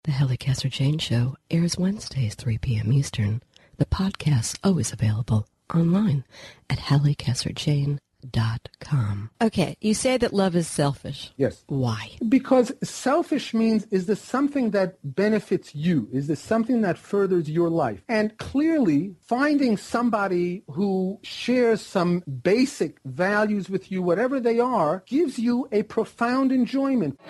The Hallie Casser-Jane Show airs Wednesdays, 3 p.m. Eastern. The podcast's always available online at HallieCasserJane.com. Okay, you say that love is selfish. Yes. Why? Because selfish means, is this something that benefits you? Is this something that furthers your life? And clearly, finding somebody who shares some basic values with you, whatever they are, gives you a profound enjoyment.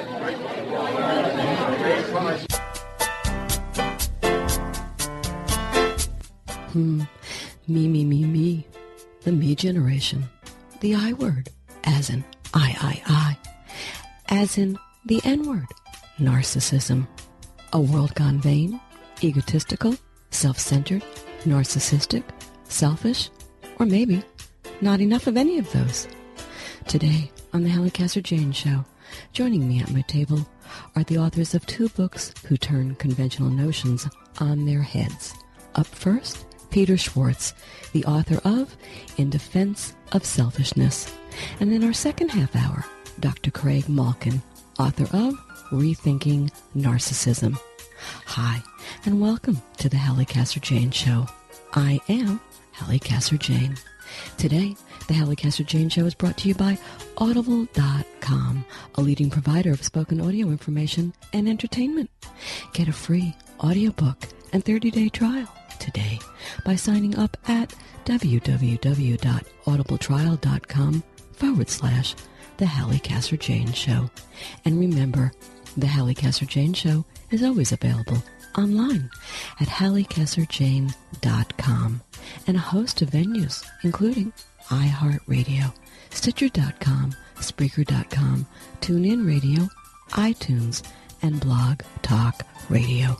Me. The me generation. The I word, as in I. As in the N word, narcissism. A world gone vain, egotistical, self-centered, narcissistic, selfish, or maybe not enough of any of those. Today, on the Hallie Casser-Jane Show, joining me at my table are the authors of 2 books who turn conventional notions on their heads. Up first, Peter Schwartz, the author of In Defense of Selfishness. And in our second half hour, Dr. Craig Malkin, author of Rethinking Narcissism. Hi, and welcome to the Hallie Casser-Jane Show. I am Hallie Casser-Jane. Today, the Hallie Casser-Jane Show is brought to you by Audible.com, a leading provider of spoken audio information and entertainment. Get a free audiobook and 30-day trial today by signing up at www.audibletrial.com/The Hallie Casser-Jane Show. And remember, the Hallie Casser-Jane Show is always available online at HallieCasserJane.com and a host of venues, including iHeartRadio, Stitcher.com, Spreaker.com, TuneIn Radio, iTunes, and Blog Talk Radio.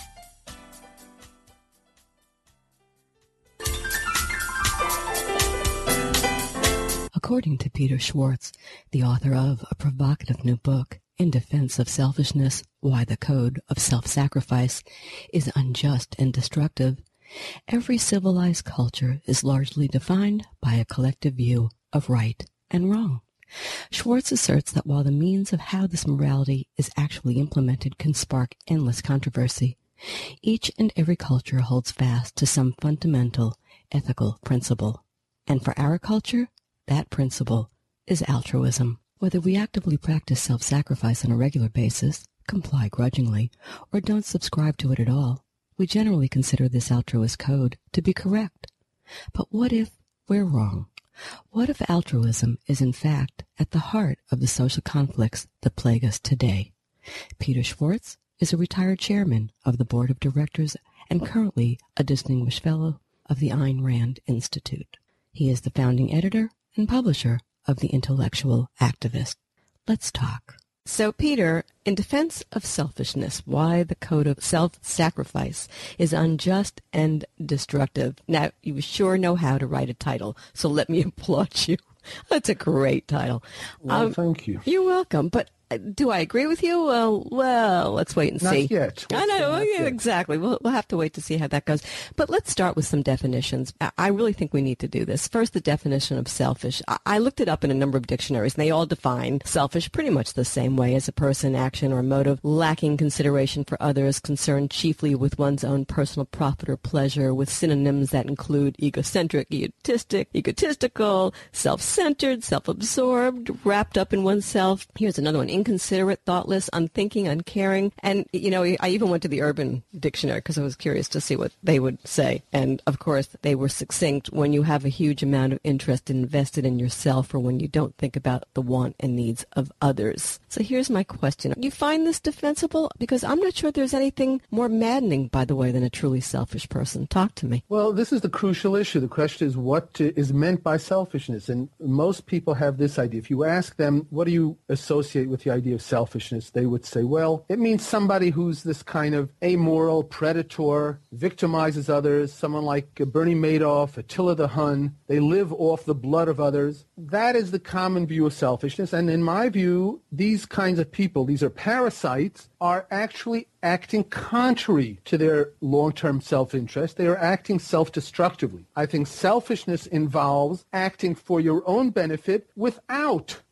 According to Peter Schwartz, the author of a provocative new book, In Defense of Selfishness, Why the Code of Self-Sacrifice is Unjust and Destructive, every civilized culture is largely defined by a collective view of right and wrong. Schwartz asserts that while the means of how this morality is actually implemented can spark endless controversy, each and every culture holds fast to some fundamental ethical principle. And for our culture, that principle is altruism. Whether we actively practice self-sacrifice on a regular basis, comply grudgingly, or don't subscribe to it at all, we generally consider this altruist code to be correct. But what if we're wrong? What if altruism is in fact at the heart of the social conflicts that plague us today? Peter Schwartz is a retired chairman of the board of directors and currently a distinguished fellow of the Ayn Rand Institute. He is the founding editor and publisher of The Intellectual Activist. Let's talk. So, Peter, in defense of selfishness, why the code of self-sacrifice is unjust and destructive. Now, you sure know how to write a title, so let me applaud you. That's a great title. Well, thank you. You're welcome. But do I agree with you? Well, let's wait and see. Not yet. I know, exactly. We'll have to wait to see how that goes. But let's start with some definitions. I really think we need to do this. First, the definition of selfish. I looked it up in a number of dictionaries, and they all define selfish pretty much the same way as a person, action, or motive lacking consideration for others, concerned chiefly with one's own personal profit or pleasure, with synonyms that include egocentric, egotistic, egotistical, self-centered, self-absorbed, wrapped up in oneself. Here's another one. Inconsiderate, thoughtless, unthinking, uncaring. And, you know, I even went to the Urban Dictionary because I was curious to see what they would say. And, of course, they were succinct: when you have a huge amount of interest invested in yourself, or when you don't think about the want and needs of others. So here's my question. You find this defensible? Because I'm not sure there's anything more maddening, by the way, than a truly selfish person. Talk to me. Well, this is the crucial issue. The question is, what is meant by selfishness? And most people have this idea. If you ask them, what do you associate with the idea of selfishness, they would say, well, it means somebody who's this kind of amoral predator, victimizes others, someone like Bernie Madoff, Attila the Hun. They live off the blood of others. That is the common view of selfishness. And in my view, these kinds of people, these are parasites, are actually acting contrary to their long-term self-interest. They are acting self-destructively. I think selfishness involves acting for your own benefit without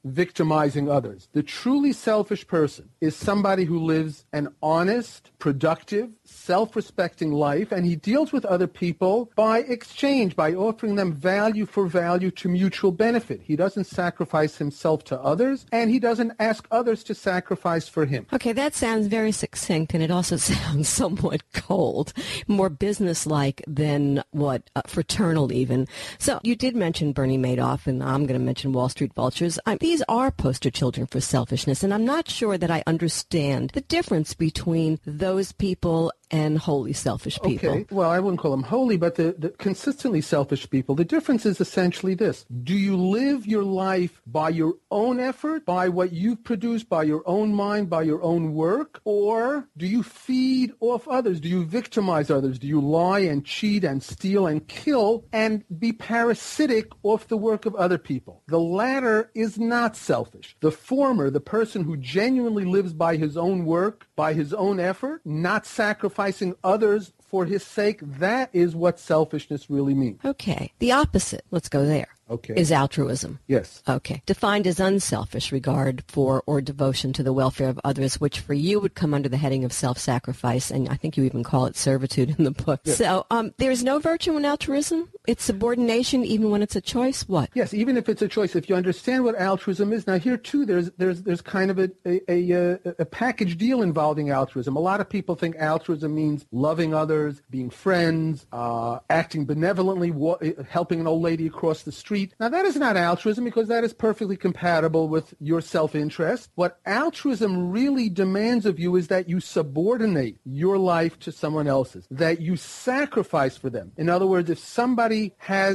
victimizing others. The truly selfish person is somebody who lives an honest, productive, self-respecting life, and he deals with other people by exchange, by offering them value for value to mutual benefit. He doesn't sacrifice himself to others, and he doesn't ask others to sacrifice for him. Okay, that sounds very succinct, and it also sounds somewhat cold, more businesslike than fraternal even. So you did mention Bernie Madoff, and I'm going to mention Wall Street vultures. These are poster children for selfishness, and I'm not sure that I understand the difference between those people and wholly selfish people. Okay, well, I wouldn't call them holy, but the consistently selfish people, the difference is essentially this. Do you live your life by your own effort, by what you've produced, by your own mind, by your own work, or do you feed off others? Do you victimize others? Do you lie and cheat and steal and kill and be parasitic off the work of other people? The latter is not selfish. The former, the person who genuinely lives by his own work, by his own effort, not sacrificing others for his sake, that is what selfishness really means. Okay. The opposite, let's go there. Okay. Is altruism. Yes. Okay. Defined as unselfish regard for or devotion to the welfare of others, which for you would come under the heading of self-sacrifice, and I think you even call it servitude in the book. Yes. So there's no virtue in altruism? It's subordination even when it's a choice? What? Yes, even if it's a choice. If you understand what altruism is, now here too there's kind of a package deal involving altruism. A lot of people think altruism means loving others, being friends, acting benevolently, helping an old lady across the street. Now, that is not altruism because that is perfectly compatible with your self-interest. What altruism really demands of you is that you subordinate your life to someone else's, that you sacrifice for them. In other words, if somebody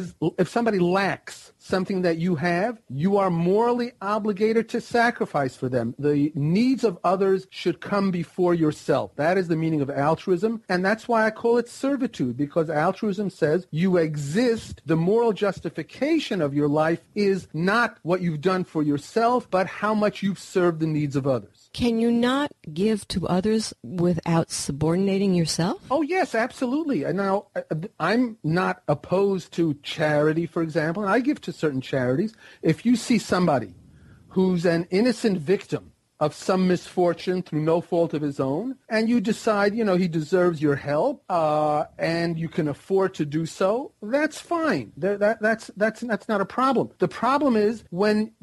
lacks something that you have, you are morally obligated to sacrifice for them. The needs of others should come before yourself. That is the meaning of altruism, and that's why I call it servitude, because altruism says you exist. The moral justification of your life is not what you've done for yourself, but how much you've served the needs of others. Can you not give to others without subordinating yourself? Oh, yes, absolutely. And now, I'm not opposed to charity, for example, and I give to certain charities. If you see somebody who's an innocent victim of some misfortune through no fault of his own, and you decide, he deserves your help, and you can afford to do so, that's fine. That's not a problem. The problem is when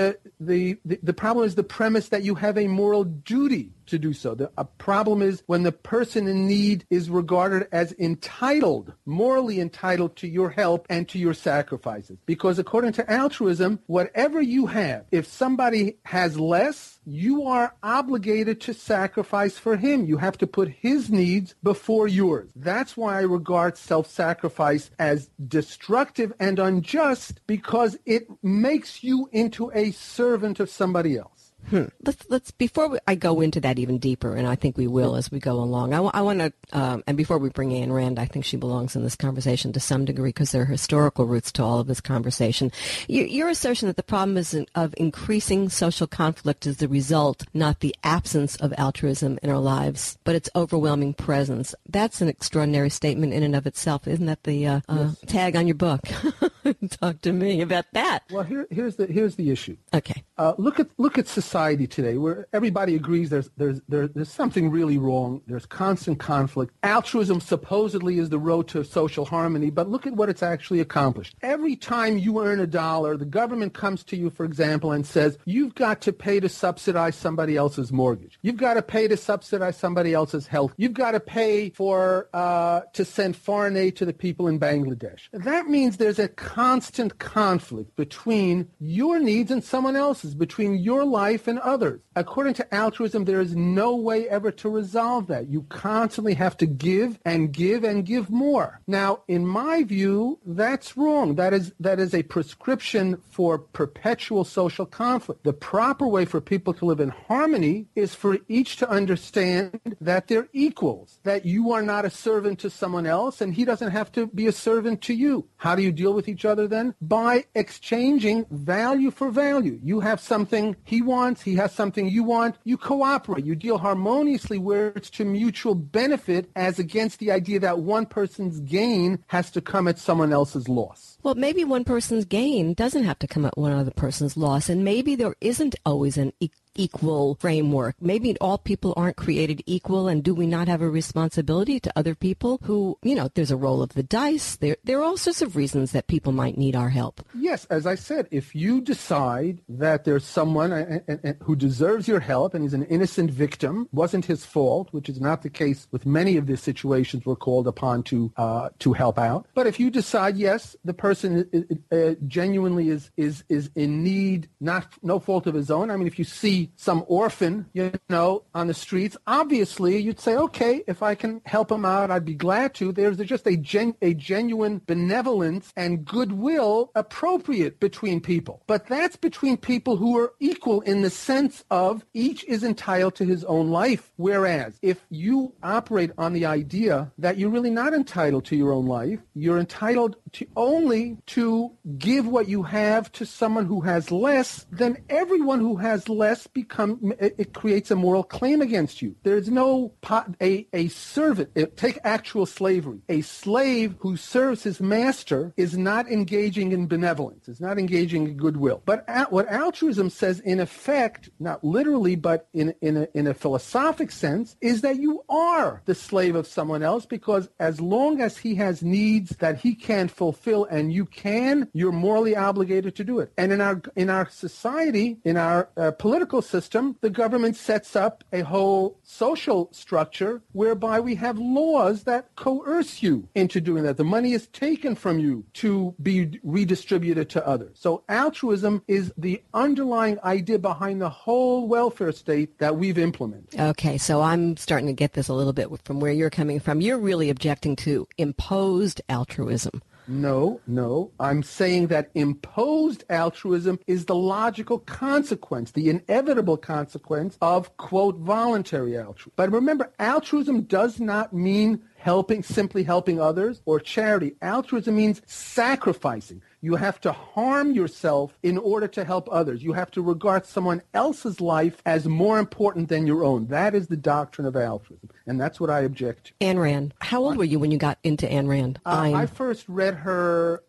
the problem is the premise that you have a moral duty to do so. The problem is when the person in need is regarded as entitled, morally entitled to your help and to your sacrifices. Because according to altruism, whatever you have, if somebody has less, you are obligated to sacrifice for him. You have to put his needs before yours. That's why I regard self-sacrifice as destructive and unjust, because it makes you into a servant of somebody else. Let's before I go into that even deeper, and I think we will as we go along. I want to, and before we bring Ayn Rand, I think she belongs in this conversation to some degree because there are historical roots to all of this conversation. Your assertion that the problem of increasing social conflict is the result, not the absence of altruism in our lives, but its overwhelming presence. That's an extraordinary statement in and of itself. Isn't that the tag on your book? Talk to me about that. Well, here's the issue. Okay. Look at society today, where everybody agrees there's something really wrong. There's constant conflict. Altruism supposedly is the road to social harmony, but look at what it's actually accomplished. Every time you earn $1, the government comes to you, for example, and says, you've got to pay to subsidize somebody else's mortgage. You've got to pay to subsidize somebody else's health. You've got to pay to send foreign aid to the people in Bangladesh. That means there's a constant conflict between your needs and someone else's, between your life and others. According to altruism, there is no way ever to resolve that. You constantly have to give and give and give more. Now, in my view, that's wrong. That is a prescription for perpetual social conflict. The proper way for people to live in harmony is for each to understand that they're equals, that you are not a servant to someone else and he doesn't have to be a servant to you. How do you deal with each other? other then? By exchanging value for value. You have something he wants, he has something you want. You cooperate. You deal harmoniously where it's to mutual benefit as against the idea that one person's gain has to come at someone else's loss. Well, maybe one person's gain doesn't have to come at one other person's loss, and maybe there isn't always an equal framework. Maybe all people aren't created equal, and do we not have a responsibility to other people who, there's a roll of the dice. There are all sorts of reasons that people might need our help. Yes, as I said, if you decide that there's someone who deserves your help and is an innocent victim, wasn't his fault, which is not the case with many of the situations we're called upon to help out. But if you decide, yes, the person genuinely is in need, no fault of his own. I mean, if you see some orphan, on the streets, obviously you'd say, okay, if I can help him out, I'd be glad to. There's just a genuine benevolence and goodwill appropriate between people. But that's between people who are equal in the sense of each is entitled to his own life. Whereas if you operate on the idea that you're really not entitled to your own life, you're entitled to only to give what you have to someone who has less, then everyone who has less it creates a moral claim against you. There's no a servant. Take actual slavery. A slave who serves his master is not engaging in benevolence, is not engaging in goodwill. But what altruism says, in effect, not literally, but in a philosophic sense, is that you are the slave of someone else, because as long as he has needs that he can't fulfill and you can, you're morally obligated to do it. And in our society, in our political system, the government sets up a whole social structure whereby we have laws that coerce you into doing that. The money is taken from you to be redistributed to others. So altruism is the underlying idea behind the whole welfare state that we've implemented. Okay, so I'm starting to get this a little bit from where you're coming from. You're really objecting to imposed altruism. No. I'm saying that imposed altruism is the logical consequence, the inevitable consequence of, quote, voluntary altruism. But remember, altruism does not mean simply helping others or charity. Altruism means sacrificing. You have to harm yourself in order to help others. You have to regard someone else's life as more important than your own. That is the doctrine of altruism, and that's what I object to. Ayn Rand. How old were you when you got into Ayn Rand? I first read her,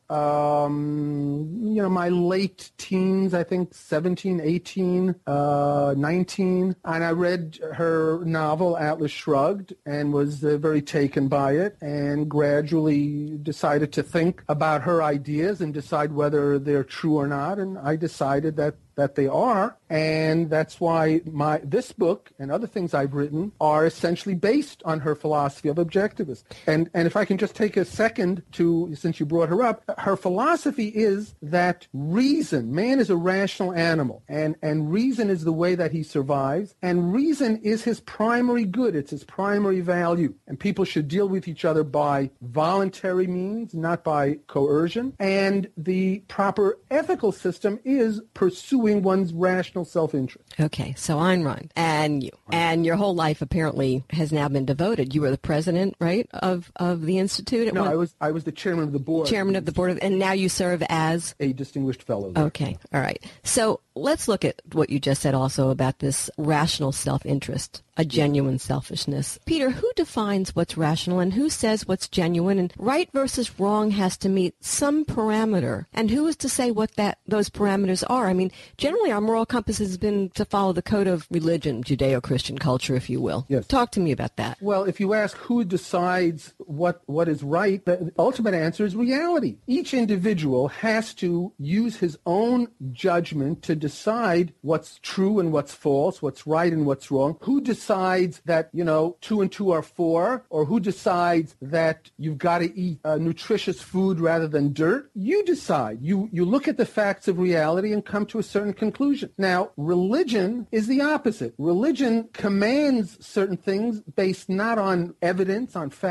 my late teens, I think 17, 18, 19. And I read her novel, Atlas Shrugged, and was very taken by it, and gradually decided to think about her ideas and decide whether they're true or not. And I decided that they are, and that's why this book and other things I've written are essentially based on her philosophy of objectivism. And if I can just take a second since you brought her up, her philosophy is that man is a rational animal, and reason is the way that he survives, and reason is his primary good, it's his primary value, and people should deal with each other by voluntary means, not by coercion, and the proper ethical system is pursuing one's rational self-interest. Okay, so Ayn Rand and you, and your whole life apparently has now been devoted. You were the president, right, of the institute? No, I was the chairman of the board. Chairman of the board, and now you serve as? A distinguished fellow there. Okay, all right. So let's look at what you just said also about this rational self-interest, a genuine selfishness. Peter, who defines what's rational and who says what's genuine? And right versus wrong has to meet some parameter. And who is to say what those parameters are? I mean, generally our moral compass has been to follow the code of religion, Judeo-Christian culture, if you will. Yes. Talk to me about that. Well, if you ask who decides what is right, the ultimate answer is reality. Each individual has to use his own judgment to decide what's true and what's false, what's right and what's wrong. Who decides that, 2 and 2 are 4, or who decides that you've got to eat nutritious food rather than dirt? You decide. You look at the facts of reality and come to a certain conclusion. Now, religion is the opposite. Religion commands certain things based not on evidence, on facts, on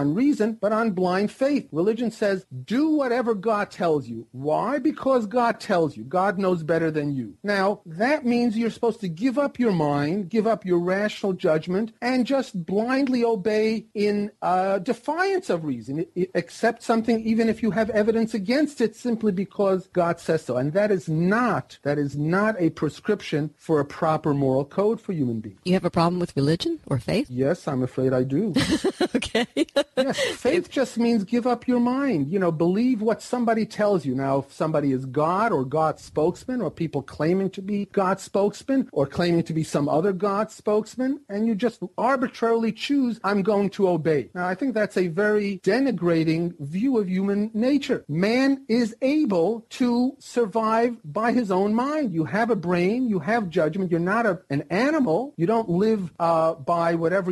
on reason, but on blind faith. Religion says, do whatever God tells you. Why? Because God tells you. God knows better than you. Now, that means you're supposed to give up your mind, give up your rational judgment, and just blindly obey in defiance of reason. Accept something even if you have evidence against it simply because God says so. And that is not a prescription for a proper moral code for human beings. You have a problem with religion or faith? Yes, I'm afraid I do. Okay. Yes, faith just means give up your mind. Believe what somebody tells you. Now, if somebody is God or God's spokesman or people claiming to be God's spokesman or claiming to be some other God's spokesman, and you just arbitrarily choose, I'm going to obey. Now, I think that's a very denigrating view of human nature. Man is able to survive by his own mind. You have a brain, you have judgment. You're not an animal. You don't live by whatever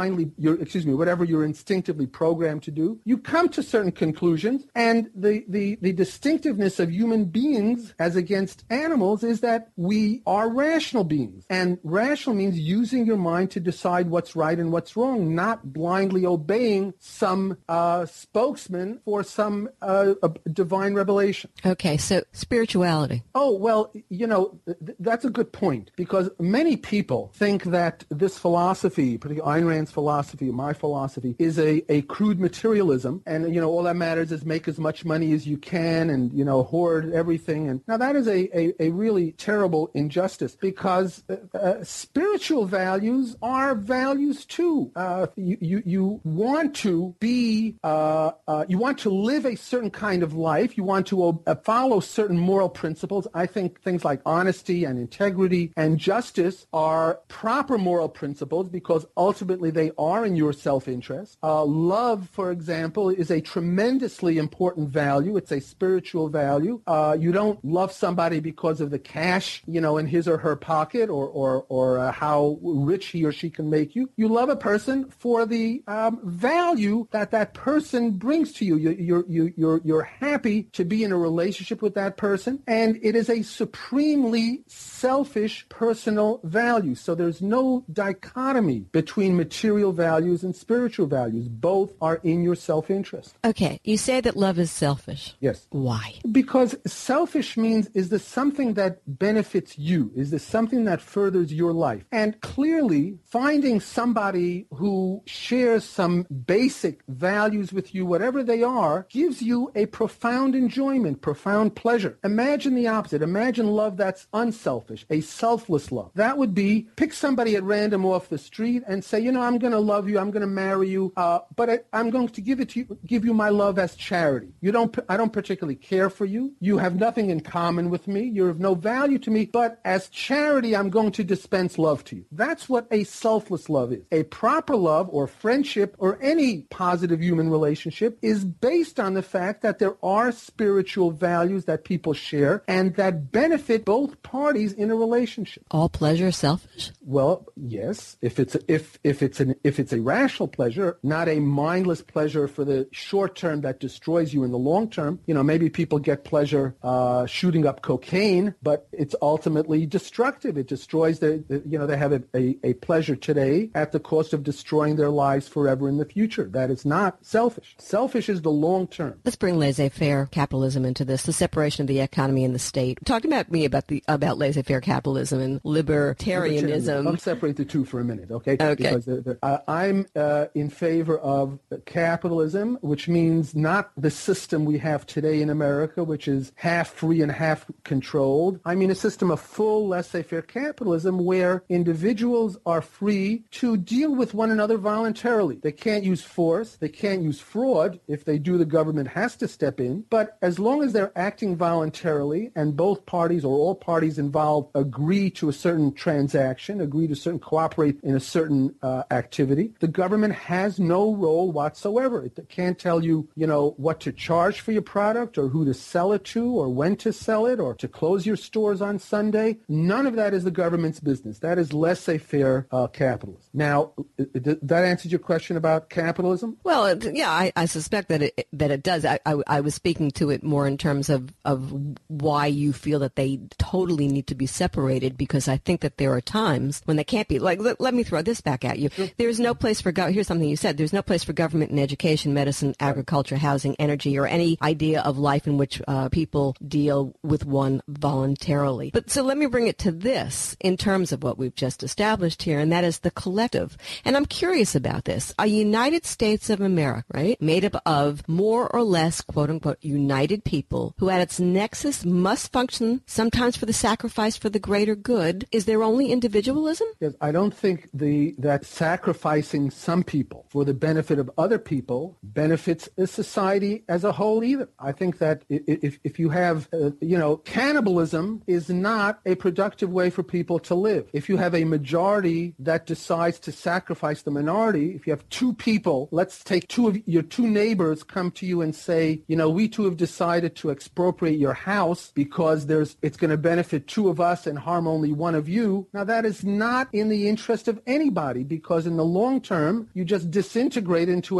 you're instinctively programmed to do. You come to certain conclusions, and the distinctiveness of human beings as against animals is that we are rational beings. And rational means using your mind to decide what's right and what's wrong, not blindly obeying some spokesman for some divine revelation. Okay, so spirituality. Oh, well, that's a good point, because many people think that this philosophy, particularly Ayn Rand's philosophy, my philosophy, is a crude materialism, and, all that matters is make as much money as you can and, hoard everything. And now that is a really terrible injustice, because spiritual values are values too. You want to be, you want to live a certain kind of life. You want to follow certain moral principles. I think things like honesty and integrity and justice are proper moral principles because ultimately they are in your self-interest. Love, for example, is a tremendously important value. It's a spiritual value. You don't love somebody because of the cash, in his or her pocket or how rich he or she can make you. You love a person for the value that person brings to you. You're happy to be in a relationship with that person, and it is a supremely selfish personal value. So there's no dichotomy between material values and spiritual values. Both are in your self-interest. Okay, you say that love is selfish. Yes. Why? Because selfish means, is this something that benefits you? Is this something that furthers your life? And clearly, finding somebody who shares some basic values with you, whatever they are, gives you a profound enjoyment, profound pleasure. Imagine the opposite. Imagine love that's unselfish, a selfless love. That would be, pick somebody at random off the street and say, I'm going to love you, I'm going to marry you, but I'm going to give you my love as charity. I don't particularly care for you. You have nothing in common with me. You're of no value to me, but as charity, I'm going to dispense love to you. That's what a selfless love is. A proper love or friendship or any positive human relationship is based on the fact that there are spiritual values that people share and that benefit both parties in a relationship. All pleasure is selfish? Well, yes, if it's a rational pleasure, not a mindless pleasure for the short term that destroys you in the long term. Maybe people get pleasure shooting up cocaine, but it's ultimately destructive. It destroys they have a pleasure today at the cost of destroying their lives forever in the future. That is not selfish. Selfish is the long term. Let's bring laissez-faire capitalism into this, the separation of the economy and the state. Talk about about laissez-faire capitalism and libertarianism. I'll separate the two for a minute, okay? Okay. Because I'm in favor of capitalism, which means not the system we have today in America, which is half free and half controlled. I mean a system of full laissez-faire capitalism where individuals are free to deal with one another voluntarily. They can't use force. They can't use fraud. If they do, the government has to step in. But as long as they're acting voluntarily and both parties or all parties involved agree to a certain transaction, agree to cooperate in a certain activity, the government has no role whatsoever. It can't tell you, what to charge for your product or who to sell it to or when to sell it or to close your stores on Sunday. None of that is the government's business. That is laissez-faire capitalism. Now, that answers your question about capitalism? Well, yeah, I suspect that it does. I was speaking to it more in terms of why you feel that they totally need to be separated, because I think that there are times when they can't be. Like, let me throw this back at you. Sure. There's no place for God. Here's something you said, there's no place for government in education, medicine, agriculture, housing, energy, or any idea of life in which people deal with one voluntarily. But so let me bring it to this in terms of what we've just established here, and that is the collective. And I'm curious about this. A United States of America, right, made up of more or less, quote unquote, united people who at its nexus must function sometimes for the sacrifice for the greater good. Is there only individualism? Yes, I don't think that sacrificing some people for the benefit of other people benefits a society as a whole either. I think that if you have, cannibalism is not a productive way for people to live. If you have a majority that decides to sacrifice the minority, if you have two people, let's take two of your two neighbors come to you and say, we two have decided to expropriate your house because it's going to benefit two of us and harm only one of you. Now that is not in the interest of anybody, because in the long term, you just disintegrate into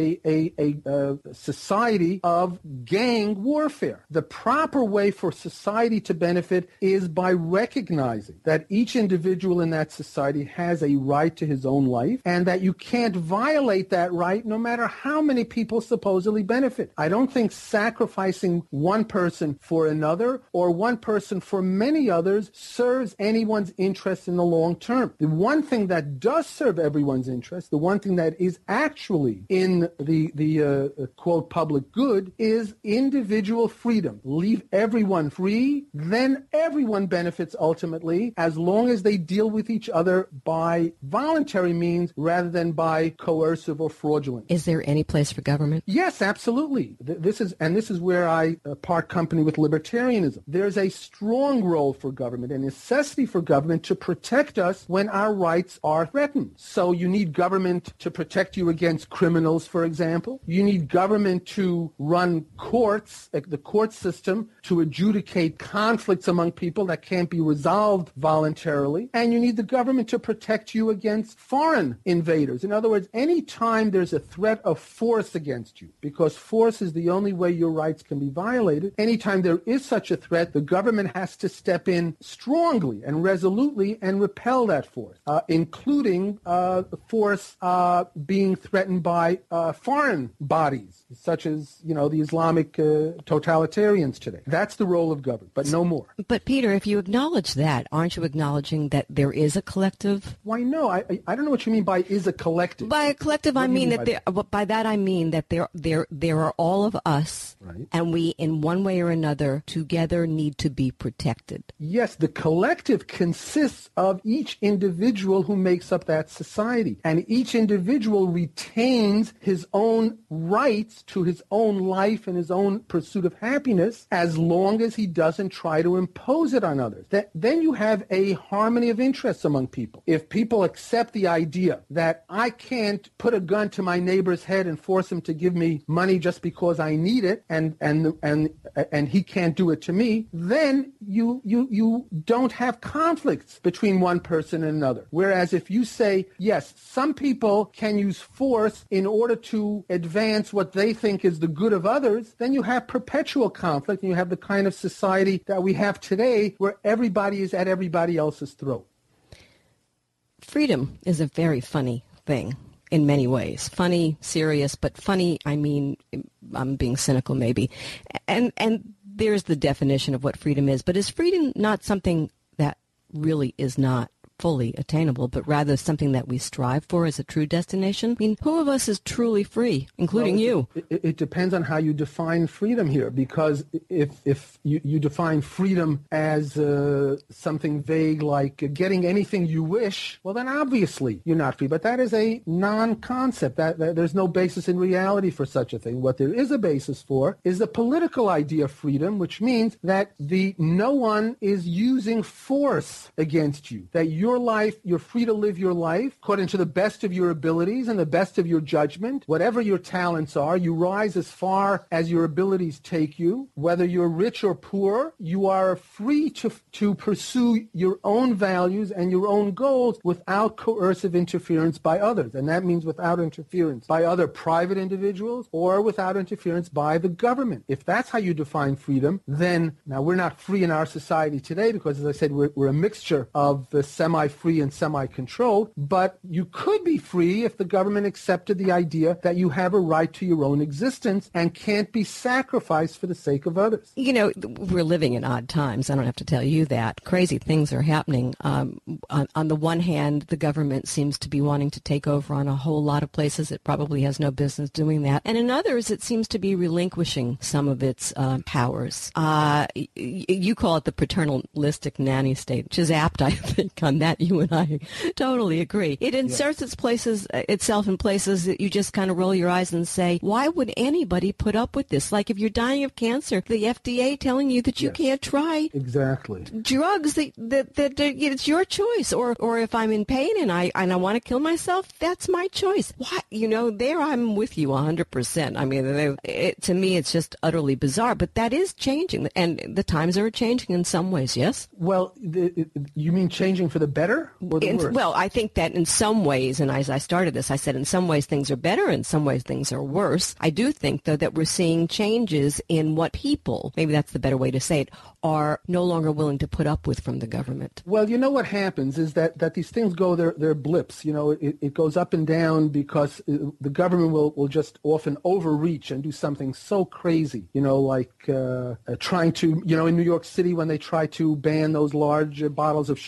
a society of gang warfare. The proper way for society to benefit is by recognizing that each individual in that society has a right to his own life, and that you can't violate that right no matter how many people supposedly benefit. I don't think sacrificing one person for another or one person for many others serves anyone's interest in the long term. The one thing that does serve everyone's interest, the one thing that is actually in the quote public good, is individual freedom. Leave everyone free, then everyone benefits ultimately, as long as they deal with each other by voluntary means rather than by coercive or fraudulent. Is there any place for government? Yes, absolutely. This is where I part company with libertarianism. There's a strong role for government, a necessity for government to protect us when our rights are threatened. So you need government to protect you against criminals, for example. You need government to run courts, the court system, to adjudicate conflicts among people that can't be resolved voluntarily. And you need the government to protect you against foreign invaders. In other words, any time there's a threat of force against you, because force is the only way your rights can be violated, anytime there is such a threat, the government has to step in strongly and resolutely and repel that force, including force being threatened by foreign bodies, such as, the Islamic totalitarians today. That's the role of government, but no more. But Peter, if you acknowledge that, aren't you acknowledging that there is a collective? Why, no. I don't know what you mean by is a collective. By a collective, I mean that by that I mean that there are all of us, right, and we, in one way or another, together need to be protected. Yes, the collective consists of each individual who makes up that society, and each individual retains his own rights to his own life and his own pursuit of happiness, as long as he doesn't try to impose it on others. Then you have a harmony of interests among people. If people accept the idea that I can't put a gun to my neighbor's head and force him to give me money just because I need it, and he can't do it to me, then you don't have conflicts between one person and another. Whereas if you say, yes, some people can use force in order to advance what they think is the good of others, then you have perpetual conflict, and you have the kind of society that we have today where everybody is at everybody else's throat. Freedom is a very funny thing in many ways. Funny, serious, but funny, I mean, I'm being cynical maybe. And there's the definition of what freedom is. But is freedom not something that really is not fully attainable, but rather something that we strive for as a true destination? I mean, who of us is truly free, including you? It depends on how you define freedom here, because if you define freedom as something vague like getting anything you wish, well, then obviously you're not free. But that is a non-concept. That there's no basis in reality for such a thing. What there is a basis for is the political idea of freedom, which means that no one is using force against you, that your life, you're free to live your life according to the best of your abilities and the best of your judgment. Whatever your talents are, you rise as far as your abilities take you. Whether you're rich or poor, you are free to pursue your own values and your own goals without coercive interference by others. And that means without interference by other private individuals or without interference by the government. If that's how you define freedom, then now we're not free in our society today because, as I said, we're a mixture of semi-free and semi-controlled, but you could be free if the government accepted the idea that you have a right to your own existence and can't be sacrificed for the sake of others. You know, we're living in odd times. I don't have to tell you that. Crazy things are happening. On the one hand, the government seems to be wanting to take over on a whole lot of places. It probably has no business doing that. And in others, it seems to be relinquishing some of its powers. You call it the paternalistic nanny state, which is apt, I think, on that. You and I totally agree. It inserts itself in places that you just kind of roll your eyes and say, why would anybody put up with this? Like if you're dying of cancer, the FDA telling you that you can't try drugs, that it's your choice. Or if I'm in pain and I want to kill myself, that's my choice. Why? You know, there I'm with you 100%. I mean, to me, it's just utterly bizarre. But that is changing, and the times are changing in some ways. Yes. Well, you mean changing for the better or the worse? Well, I think that in some ways, and as I started this, I said in some ways things are better, in some ways things are worse. I do think, though, that we're seeing changes in what people, maybe that's the better way to say it, are no longer willing to put up with from the government. Well, you know what happens is that these things go, they're blips. You know, it goes up and down because the government will just often overreach and do something so crazy, you know, like trying to, you know, in New York City when they try to ban those large bottles of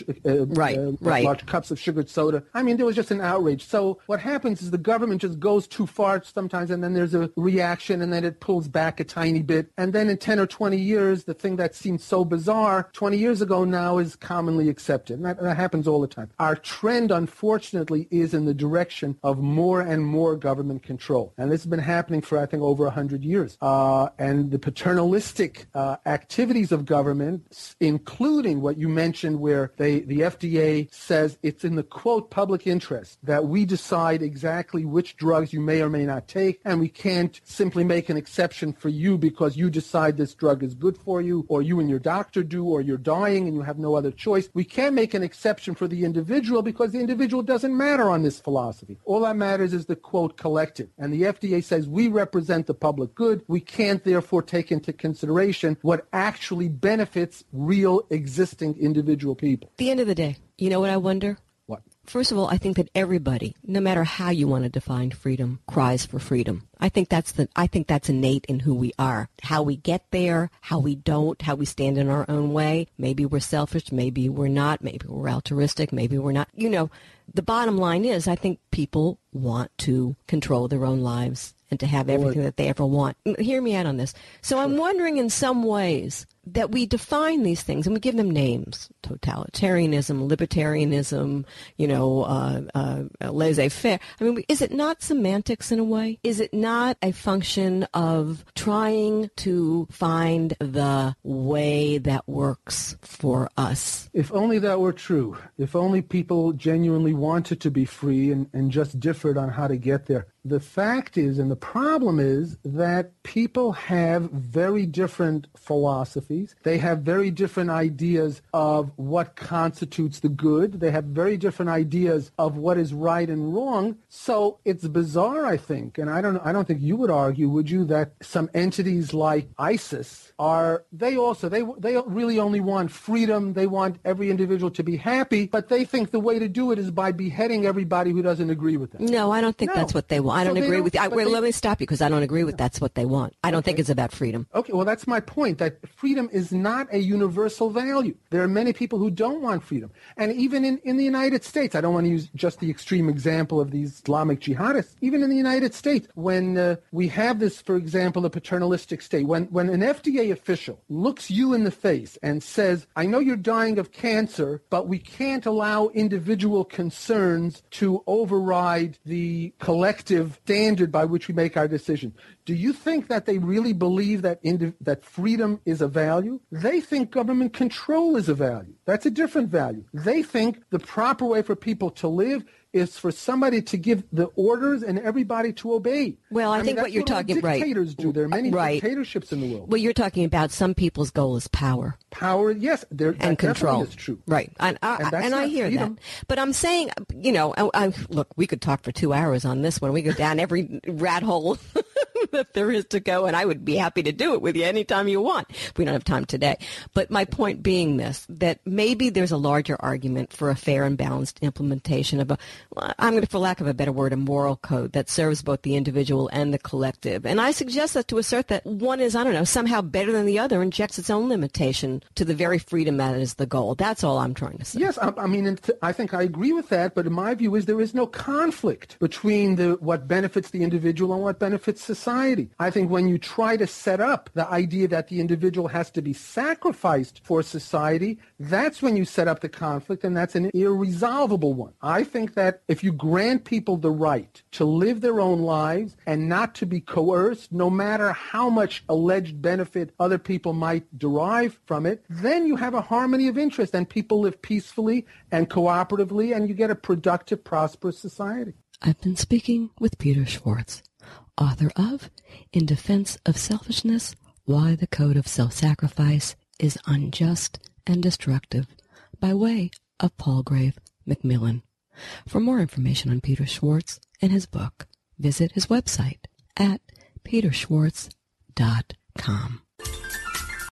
large cups of sugared soda. I mean, there was just an outrage. So what happens is the government just goes too far sometimes, and then there's a reaction, and then it pulls back a tiny bit. And then in 10 or 20 years, the thing that seems so bizarre 20 years ago now is commonly accepted. And that happens all the time. Our trend, unfortunately, is in the direction of more and more government control. And this has been happening for, I think, over 100 years. And the paternalistic activities of government, including what you mentioned where the FDA says it's in the, quote, public interest that we decide exactly which drugs you may or may not take, and we can't simply make an exception for you because you decide this drug is good for you, or you and your doctor do, or you're dying and you have no other choice. We can't make an exception for the individual because the individual doesn't matter on this philosophy. All that matters is the, quote, collective. And the FDA says we represent the public good. We can't therefore take into consideration what actually benefits real existing individual people. At the end of the day, you know what I wonder? What? First of all, I think that everybody, no matter how you want to define freedom, cries for freedom. I think that's innate in who we are. How we get there, how we don't, how we stand in our own way. Maybe we're selfish, maybe we're not, maybe we're altruistic, maybe we're not. You know, the bottom line is I think people want to control their own lives and to have everything that they ever want. Hear me out on this. So I'm wondering in some ways that we define these things and we give them names: totalitarianism, libertarianism, you know, laissez-faire. I mean, is it not semantics in a way? Is it not a function of trying to find the way that works for us? If only that were true. If only people genuinely wanted to be free and just differed on how to get there. The fact is, and the problem is, that people have very different philosophies. They have very different ideas of what constitutes the good. They have very different ideas of what is right and wrong. So it's bizarre, I think, and I don't think you would argue, would you, that some entities like ISIS they really only want freedom. They want every individual to be happy, but they think the way to do it is by beheading everybody who doesn't agree with them. No, I don't think that's what they want. I don't agree with you. Let me stop you because I don't agree with that's what they want. I don't think it's about freedom. Okay, well, that's my point, that freedom is not a universal value. There are many people who don't want freedom. And even in the United States, I don't want to use just the extreme example of these Islamic jihadists, even in the United States, when we have this, for example, a paternalistic state, when an FDA official looks you in the face and says, I know you're dying of cancer, but we can't allow individual concerns to override the collective standard by which we make our decision. Do you think that they really believe that that freedom is a value? They think government control is a value. That's a different value. They think the proper way for people to live is for somebody to give the orders and everybody to obey. Well, I think what you're talking about. Dictators do. There are many dictatorships in the world. Well, you're talking about some people's goal is power. Power, yes, and control is true. Right, and I hear freedom. That. But I'm saying, you know, look, we could talk for 2 hours on this one. We go down every rat hole that there is to go, and I would be happy to do it with you anytime you want. We don't have time today. But my point being this, that maybe there's a larger argument for a fair and balanced implementation of I'm going to, for lack of a better word, a moral code that serves both the individual and the collective. And I suggest that to assert that one is, somehow better than the other, injects its own limitation to the very freedom that is the goal. That's all I'm trying to say. Yes, I think I agree with that, but in my view is there is no conflict between what benefits the individual and what benefits society. I think when you try to set up the idea that the individual has to be sacrificed for society, that's when you set up the conflict, and that's an irresolvable one. I think that if you grant people the right to live their own lives and not to be coerced, no matter how much alleged benefit other people might derive from it, then you have a harmony of interest and people live peacefully and cooperatively, and you get a productive, prosperous society. I've been speaking with Peter Schwartz, author of In Defense of Selfishness, Why the Code of Self-Sacrifice is Unjust and Destructive, by way of Palgrave Macmillan. For more information on Peter Schwartz and his book, visit his website at peterschwartz.com.